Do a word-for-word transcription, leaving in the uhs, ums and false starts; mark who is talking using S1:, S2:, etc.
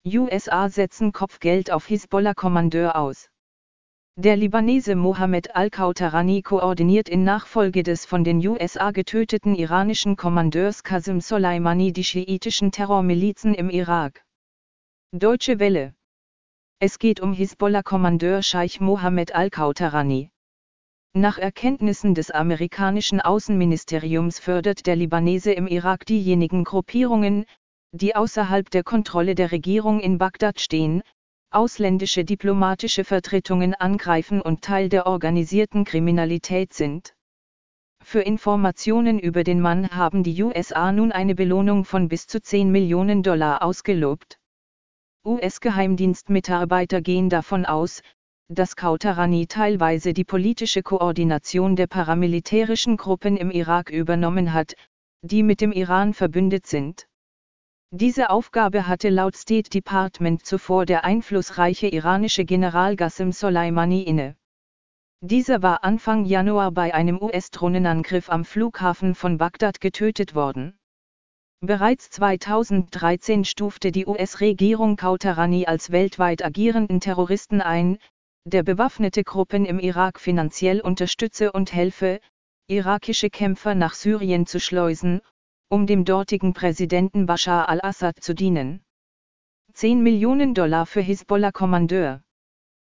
S1: U S A setzen Kopfgeld auf Hisbollah-Kommandeur aus. Der Libanese Mohammed al-Kautarani koordiniert in Nachfolge des von den U S A getöteten iranischen Kommandeurs Qasem Soleimani die schiitischen Terrormilizen im Irak. Deutsche Welle. Es geht um Hisbollah-Kommandeur Scheich Mohammed al-Kautarani. Nach Erkenntnissen des amerikanischen Außenministeriums fördert der Libanese im Irak diejenigen Gruppierungen, die außerhalb der Kontrolle der Regierung in Bagdad stehen, ausländische diplomatische Vertretungen angreifen und Teil der organisierten Kriminalität sind. Für Informationen über den Mann haben die U S A nun eine Belohnung von bis zu zehn Millionen Dollar ausgelobt. U S-Geheimdienstmitarbeiter gehen davon aus, dass Kautarani teilweise die politische Koordination der paramilitärischen Gruppen im Irak übernommen hat, die mit dem Iran verbündet sind. Diese Aufgabe hatte laut State Department zuvor der einflussreiche iranische General Qasem Soleimani inne. Dieser war Anfang Januar bei einem U S-Drohnenangriff am Flughafen von Bagdad getötet worden. Bereits zweitausenddreizehn stufte die U S-Regierung Kautarani als weltweit agierenden Terroristen ein, der bewaffnete Gruppen im Irak finanziell unterstütze und helfe, irakische Kämpfer nach Syrien zu schleusen, um dem dortigen Präsidenten Bashar al-Assad zu dienen. zehn Millionen Dollar für Hisbollah-Kommandeur.